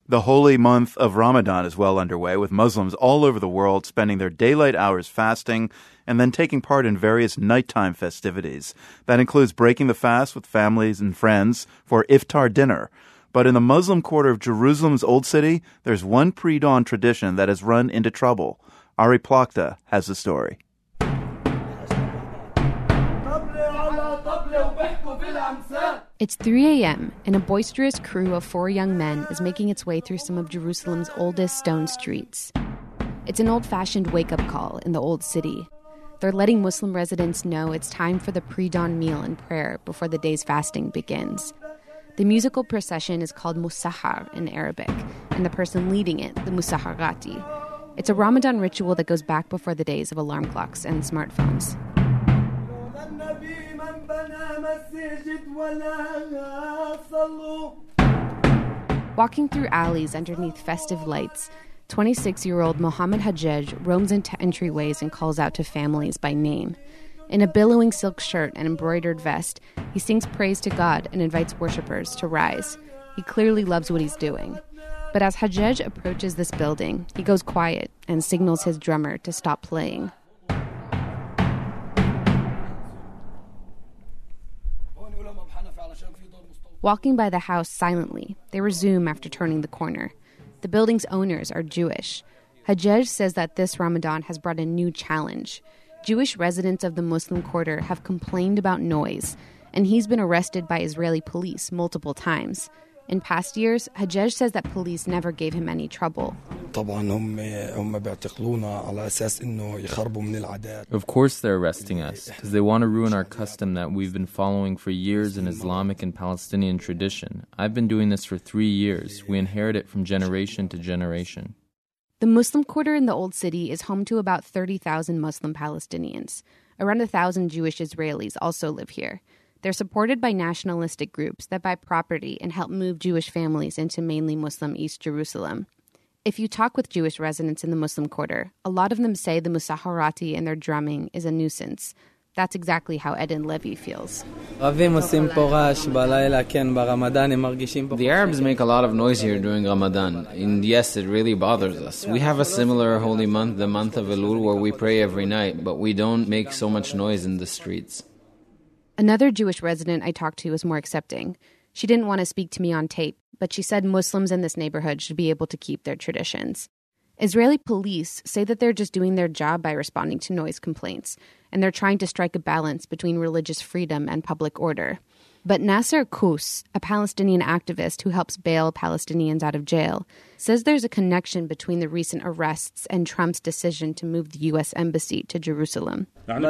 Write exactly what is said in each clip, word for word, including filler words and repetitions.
The holy month of Ramadan is well underway, with Muslims all over the world spending their daylight hours fasting and then taking part in various nighttime festivities. That includes breaking the fast with families and friends for iftar dinner. But in the Muslim quarter of Jerusalem's Old City, there's one pre-dawn tradition that has run into trouble. Ari Plachta has the story. It's three a.m., and a boisterous crew of four young men is making its way through some of Jerusalem's oldest stone streets. It's an old-fashioned wake-up call in the Old City. They're letting Muslim residents know it's time for the pre-dawn meal and prayer before the day's fasting begins. The musical procession is called Musahar in Arabic, and the person leading it, the Musaharati. It's a Ramadan ritual that goes back before the days of alarm clocks and smartphones. Walking through alleys underneath festive lights, twenty-six-year-old Mohammed Hajej roams into entryways and calls out to families by name. In a billowing silk shirt and embroidered vest, he sings praise to God and invites worshippers to rise. He clearly loves what he's doing. But as Hajej approaches this building, he goes quiet and signals his drummer to stop playing. Walking by the house silently, they resume after turning the corner. The building's owners are Jewish. Hajej says that this Ramadan has brought a new challenge. Jewish residents of the Muslim quarter have complained about noise, and he's been arrested by Israeli police multiple times. In past years, Hajej says that police never gave him any trouble. Of course they're arresting us, because they want to ruin our custom that we've been following for years in Islamic and Palestinian tradition. I've been doing this for three years. We inherit it from generation to generation. The Muslim quarter in the Old City is home to about thirty thousand Muslim Palestinians. Around one thousand Jewish Israelis also live here. They're supported by nationalistic groups that buy property and help move Jewish families into mainly Muslim East Jerusalem. If you talk with Jewish residents in the Muslim quarter, a lot of them say the Musaharati and their drumming is a nuisance. That's exactly how Eden Levy feels. The Arabs make a lot of noise here during Ramadan, and yes, it really bothers us. We have a similar holy month, the month of Elul, where we pray every night, but we don't make so much noise in the streets. Another Jewish resident I talked to was more accepting. She didn't want to speak to me on tape, but she said Muslims in this neighborhood should be able to keep their traditions. Israeli police say that they're just doing their job by responding to noise complaints, and they're trying to strike a balance between religious freedom and public order. But Nasser Kous, a Palestinian activist who helps bail Palestinians out of jail, says there's a connection between the recent arrests and Trump's decision to move the U S embassy to Jerusalem. The,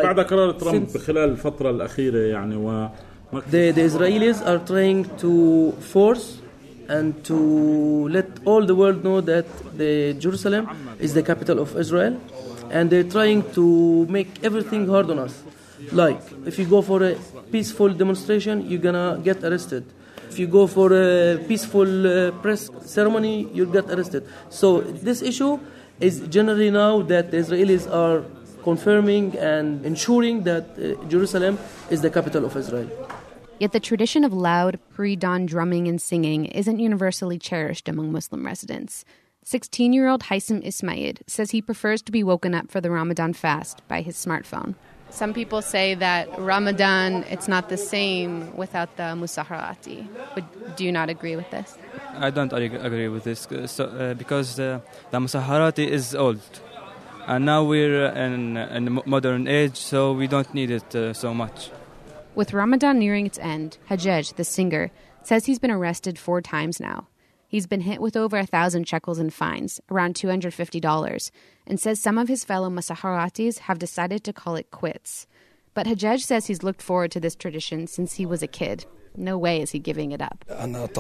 the Israelis are trying to force and to let all the world know that the Jerusalem is the capital of Israel, and they're trying to make everything hard on us. Like, if you go for a peaceful demonstration, you're gonna get arrested. If you go for a peaceful uh, press ceremony, you'll get arrested. So this issue is generally now that the Israelis are confirming and ensuring that uh, Jerusalem is the capital of Israel. Yet the tradition of loud, pre-dawn drumming and singing isn't universally cherished among Muslim residents. sixteen-year-old Haysam Ismail says he prefers to be woken up for the Ramadan fast by his smartphone. Some people say that Ramadan, it's not the same without the Musaharati. Would, do you not agree with this? I don't agree with this so, uh, because uh, the Musaharati is old. And now we're in, in the modern age, so we don't need it uh, so much. With Ramadan nearing its end, Hajej, the singer, says he's been arrested four times now. He's been hit with over a thousand shekels in fines, around two hundred fifty dollars, and says some of his fellow Musaharatis have decided to call it quits. But Hajej says he's looked forward to this tradition since he was a kid. No way is he giving it up.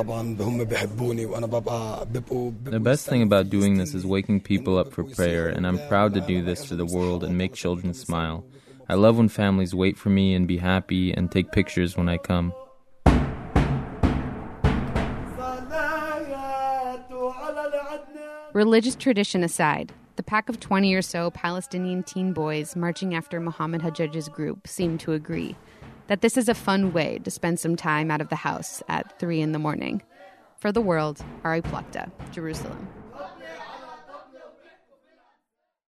The best thing about doing this is waking people up for prayer, and I'm proud to do this for the world and make children smile. I love when families wait for me and be happy and take pictures when I come. Religious tradition aside, the pack of twenty or so Palestinian teen boys marching after Mohammed Hajej's group seem to agree that this is a fun way to spend some time out of the house at three in the morning. For the world, Ari Plakta, Jerusalem.